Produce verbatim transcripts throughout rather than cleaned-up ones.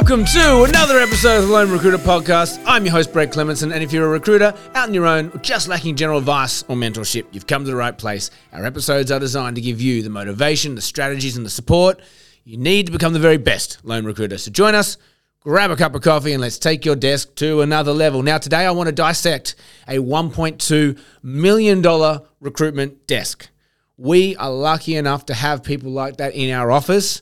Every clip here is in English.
Welcome to another episode of the Lone Recruiter Podcast. I'm your host, Brett Clemenson, and if you're a recruiter out on your own or just lacking general advice or mentorship, you've come to the right place. Our episodes are designed to give you the motivation, the strategies, and the support you need to become the very best lone recruiter. So join us, grab a cup of coffee, and let's take your desk to another level. Now, today I want to dissect a one point two million dollars recruitment desk. We are lucky enough to have people like that in our office,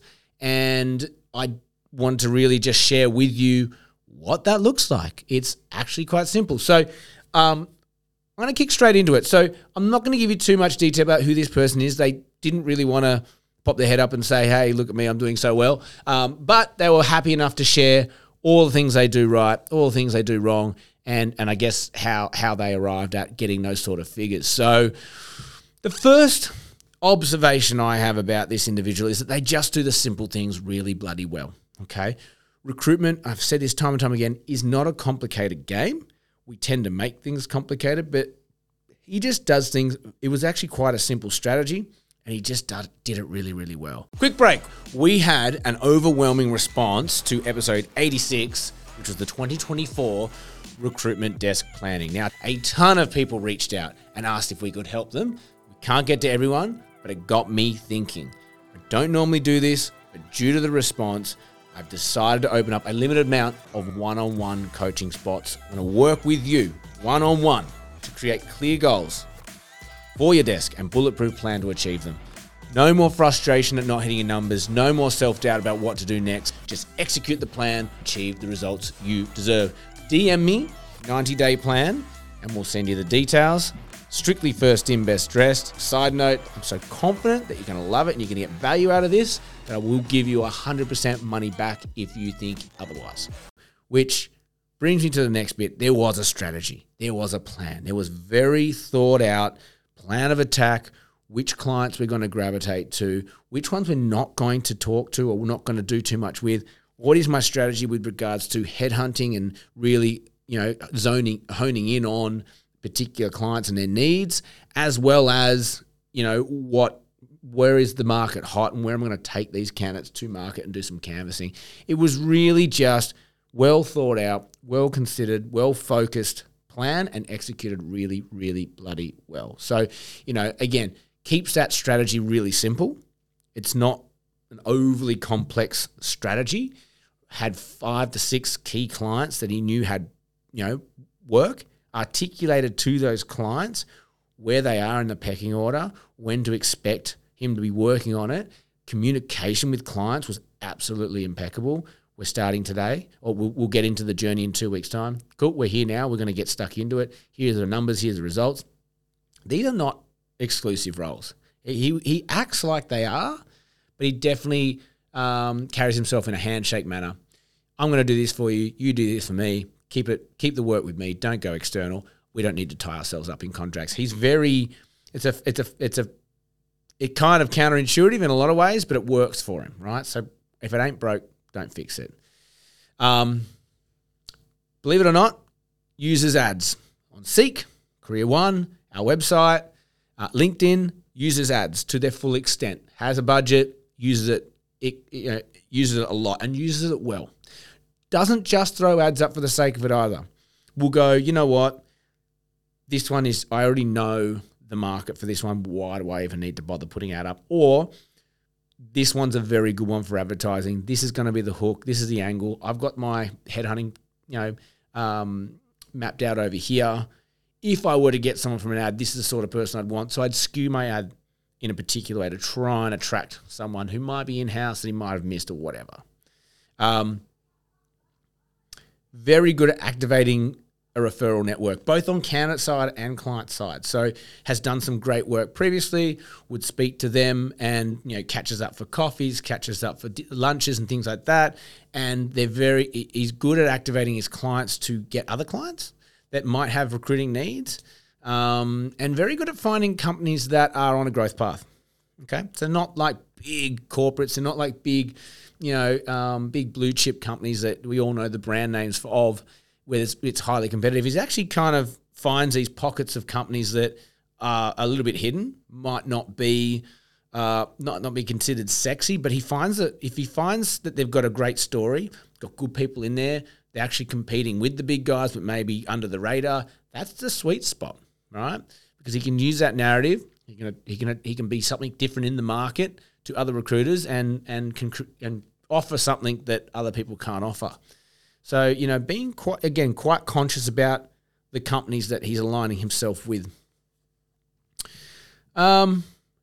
and I want to really just share with you what that looks like. It's actually quite simple. So um, I'm going to kick straight into it. So I'm not going to give you too much detail about who this person is. They didn't really want to pop their head up and say, hey, look at me, I'm doing so well. Um, but they were happy enough to share all the things they do right, all the things they do wrong, and and I guess how how they arrived at getting those sort of figures. So the first observation I have about this individual is that they just do the simple things really bloody well. Okay, recruitment, I've said this time and time again, is not a complicated game. We tend to make things complicated, but he just does things. It was actually quite a simple strategy, and he just did, did it really, really well. Quick break. We had an overwhelming response to episode eighty-six, which was the twenty twenty-four recruitment desk planning. Now, a ton of people reached out and asked if we could help them. We can't get to everyone, but it got me thinking. I don't normally do this, but due to the response, I've decided to open up a limited amount of one-on-one coaching spots. I'm going to work with you one-on-one to create clear goals for your desk and bulletproof plan to achieve them. No more frustration at not hitting your numbers. No more self-doubt about what to do next. Just execute the plan, achieve the results you deserve. D M me, ninety-day plan, and we'll send you the details. Strictly first in, best dressed. Side note, I'm so confident that you're going to love it and you're going to get value out of this that I will give you one hundred percent money back if you think otherwise. Which brings me to the next bit. There was a strategy. There was a plan. There was very thought out plan of attack, which clients we're going to gravitate to, which ones we're not going to talk to or we're not going to do too much with. What is my strategy with regards to headhunting and really, you know, zoning, honing in on particular clients and their needs, as well as, you know, what, where is the market hot and where I'm going to take these candidates to market and do some canvassing. It was really just well thought out, well considered, well focused plan and executed really, really bloody well. So, you know, again, keeps that strategy really simple. It's not an overly complex strategy. Had five to six key clients that he knew had, you know, work. Articulated to those clients where they are in the pecking order, when to expect him to be working on it. Communication with clients was absolutely impeccable. We're starting today, or we'll, we'll get into the journey in two weeks' time. Cool, we're here now. We're going to get stuck into it. Here's the numbers. Here's the results. These are not exclusive roles. He he acts like they are, but he definitely um, carries himself in a handshake manner. I'm going to do this for you. You do this for me. Keep it. Keep the work with me. Don't go external. We don't need to tie ourselves up in contracts. He's very. It's a. It's a. It's a. It kind of counterintuitive in a lot of ways, but it works for him, right? So if it ain't broke, don't fix it. Um, believe it or not, uses ads on Seek, Career One, our website, uh, LinkedIn. Uses ads to their full extent. Has a budget. Uses it. It you know, uses it a lot and uses it well. Doesn't just throw ads up for the sake of it either. We'll go, you know what? This one is, I already know the market for this one. Why do I even need to bother putting ad up? Or this one's a very good one for advertising. This is going to be the hook. This is the angle. I've got my headhunting, you know, um, mapped out over here. If I were to get someone from an ad, this is the sort of person I'd want. So I'd skew my ad in a particular way to try and attract someone who might be in-house that he might have missed or whatever. Um, Very good at activating a referral network, both on candidate side and client side. So has done some great work previously, would speak to them and, you know, catches up for coffees, catches up for lunches and things like that. And they're very, he's good at activating his clients to get other clients that might have recruiting needs, um, and very good at finding companies that are on a growth path. Okay. So not like big corporates, they're not like big, you know, um, big blue chip companies that we all know the brand names for, of, where it's, it's highly competitive. He's actually kind of finds these pockets of companies that are a little bit hidden, might not be uh, not not be considered sexy, but he finds that if he finds that they've got a great story, got good people in there, they're actually competing with the big guys, but maybe under the radar. That's the sweet spot, right? Because he can use that narrative. He can he can he can be something different in the market to other recruiters, and and can and offer something that other people can't offer. So, you know, being quite again quite conscious about the companies that he's aligning himself with. Um,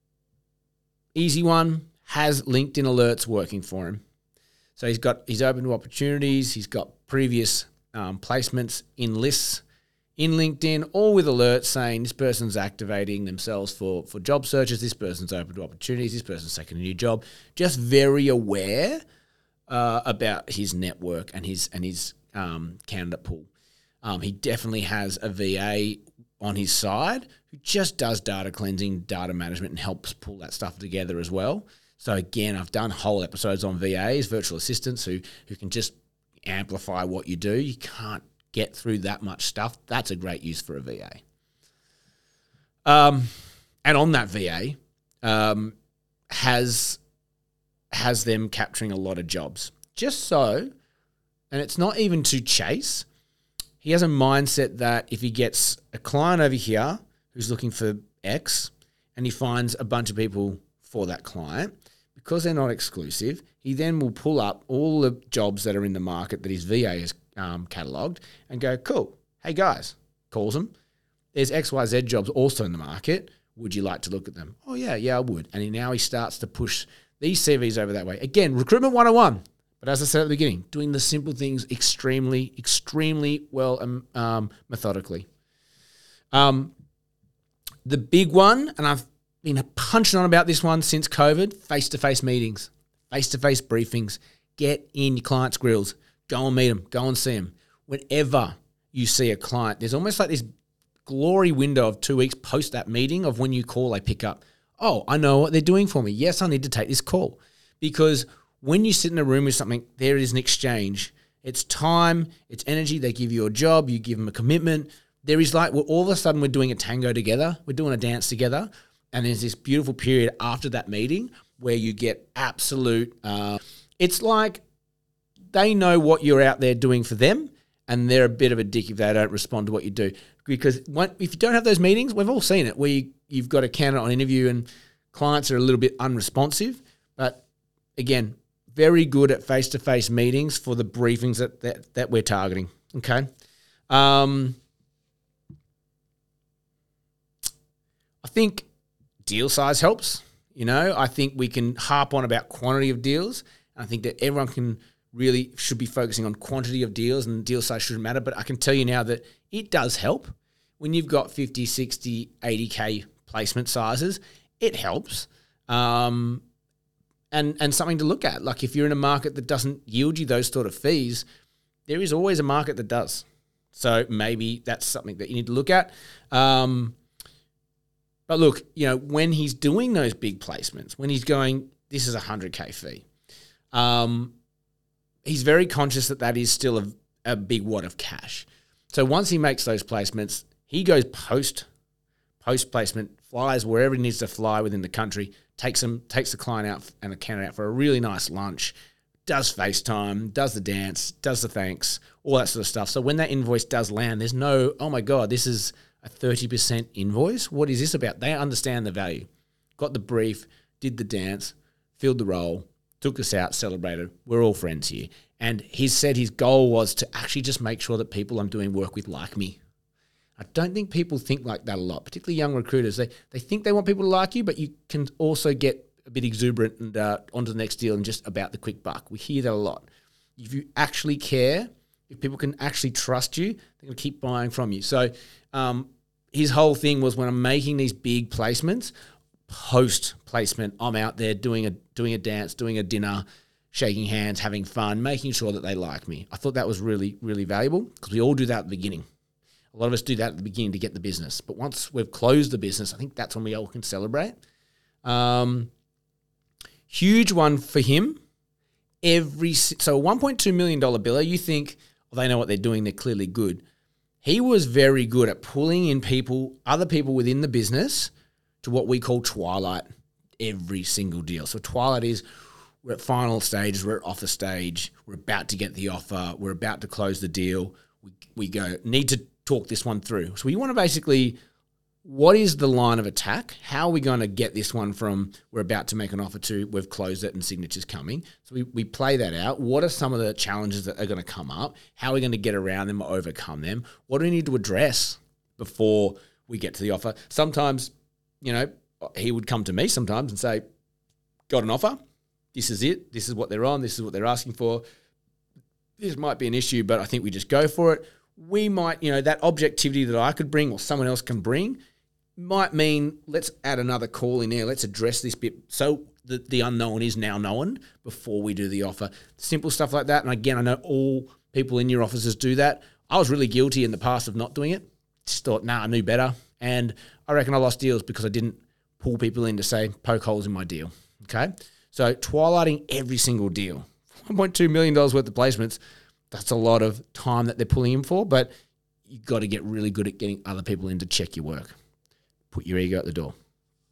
easy one, has LinkedIn alerts working for him. So he's got he's open to opportunities. He's got previous um, placements in lists in LinkedIn, all with alerts saying this person's activating themselves for, for job searches, this person's open to opportunities, this person's taking a new job. Just very aware uh, about his network and his and his um, candidate pool. Um, he definitely has a V A on his side who just does data cleansing, data management, and helps pull that stuff together as well. So again, I've done whole episodes on V As, virtual assistants, who who can just amplify what you do. You can't get through that much stuff. That's a great use for a V A. Um, and on that V A, um, has has them capturing a lot of jobs. Just so, and it's not even to chase. He has a mindset that if he gets a client over here who's looking for X, and he finds a bunch of people for that client, because they're not exclusive, he then will pull up all the jobs that are in the market that his V A has um, catalogued and go, cool, hey guys, calls them, there's X Y Z jobs also in the market. Would you like to look at them? Oh, yeah, yeah, I would. And he, now he starts to push these C Vs over that way. Again, recruitment one oh one. But as I said at the beginning, doing the simple things extremely, extremely well and um, methodically. Um, the big one, and I've been punching on about this one since COVID, face-to-face meetings, face-to-face briefings. Get in your clients' grills. Go and meet them. Go and see them. Whenever you see a client, there's almost like this glory window of two weeks post that meeting of when you call, they pick up. Oh, I know what they're doing for me. Yes, I need to take this call. Because when you sit in a room with something, there is an exchange. It's time, it's energy. They give you a job, you give them a commitment. There is like, well, all of a sudden we're doing a tango together. We're doing a dance together. And there's this beautiful period after that meeting where you get absolute, uh, it's like they know what you're out there doing for them, and they're a bit of a dick if they don't respond to what you do. Because when, if you don't have those meetings, we've all seen it, where you, you've got a candidate on interview and clients are a little bit unresponsive. But again, very good at face-to-face meetings for the briefings that that, that we're targeting, okay? Um, I think deal size helps. You know, I think we can harp on about quantity of deals. I think that everyone can really should be focusing on quantity of deals, and deal size shouldn't matter. But I can tell you now that it does help. When you've got fifty, sixty, eighty K placement sizes, it helps. Um And and something to look at. Like if you're in a market that doesn't yield you those sort of fees, there is always a market that does. So maybe that's something that you need to look at. Um, but look, you know, when he's doing those big placements, when he's going, this is a one hundred K fee, um, he's very conscious that that is still a, a big wad of cash. So once he makes those placements, he goes post, post-placement, flies wherever he needs to fly within the country, takes them, takes the client out and a candidate out for a really nice lunch, does FaceTime, does the dance, does the thanks, all that sort of stuff. So when that invoice does land, there's no, oh my God, this is a thirty percent invoice. What is this about? They understand the value. Got the brief, did the dance, filled the role, took us out, celebrated. We're all friends here. And he said his goal was to actually just make sure that people I'm doing work with like me. I don't think people think like that a lot, particularly young recruiters. They they think they want people to like you, but you can also get a bit exuberant and uh, onto the next deal and just about the quick buck. We hear that a lot. If you actually care, if people can actually trust you, they're going to keep buying from you. So um, his whole thing was, when I'm making these big placements, post-placement, I'm out there doing a doing a dance, doing a dinner, shaking hands, having fun, making sure that they like me. I thought that was really, really valuable, because we all do that at the beginning. A lot of us do that at the beginning to get the business. But once we've closed the business, I think that's when we all can celebrate. Um, huge one for him. Every So a one point two million dollars biller, you think, well, they know what they're doing, they're clearly good. He was very good at pulling in people, other people within the business, to what we call twilight every single deal. So Twilight is, we're at final stages, we're at offer stage, we're about to get the offer, we're about to close the deal. We, we go, need to talk this one through. So we want to basically, what is the line of attack? How are we going to get this one from we're about to make an offer to we've closed it and signature's coming? So we, we play that out. What are some of the challenges that are going to come up? How are we going to get around them or overcome them? What do we need to address before we get to the offer? Sometimes, you know, he would come to me sometimes and say, got an offer. This is it. This is what they're on. This is what they're asking for. This might be an issue, but I think we just go for it. We might, you know, that objectivity that I could bring or someone else can bring might mean let's add another call in there. Let's address this bit so the, the unknown is now known before we do the offer. Simple stuff like that. And again, I know all people in your offices do that. I was really guilty in the past of not doing it. Just thought, nah, I knew better. And I reckon I lost deals because I didn't pull people in to say, poke holes in my deal. Okay? So twilighting every single deal. one point two million dollars worth of placements, that's a lot of time that they're pulling in for, but you've got to get really good at getting other people in to check your work. Put your ego at the door.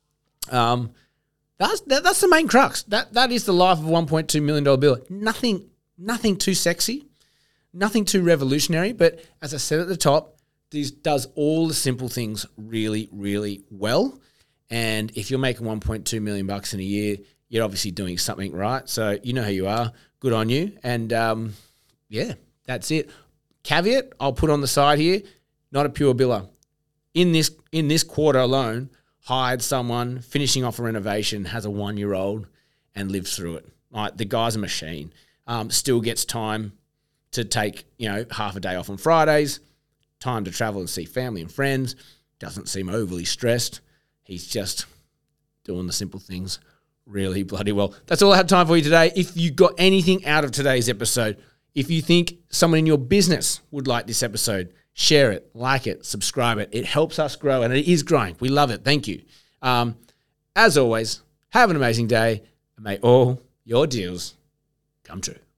Um, that's that, that's the main crux. That that is the life of a one point two million dollars bill. Nothing, nothing too sexy, nothing too revolutionary, but as I said at the top, this does all the simple things really, really well. And if you're making one point two million bucks in a year, you're obviously doing something right. So you know who you are. Good on you. And um, yeah, that's it. Caveat I'll put on the side here, not a pure biller. In this in this quarter alone, hired someone finishing off a renovation, has a one-year-old and lives through it. Like, the guy's a machine. Um, still gets time to take, you know, half a day off on Fridays, time to travel and see family and friends. Doesn't seem overly stressed. He's just doing the simple things really bloody well. That's all I have time for you today. If you got anything out of today's episode, if you think someone in your business would like this episode, share it, like it, subscribe it. It helps us grow, and it is growing. We love it. Thank you. Um, as always, have an amazing day, and may all your deals come true.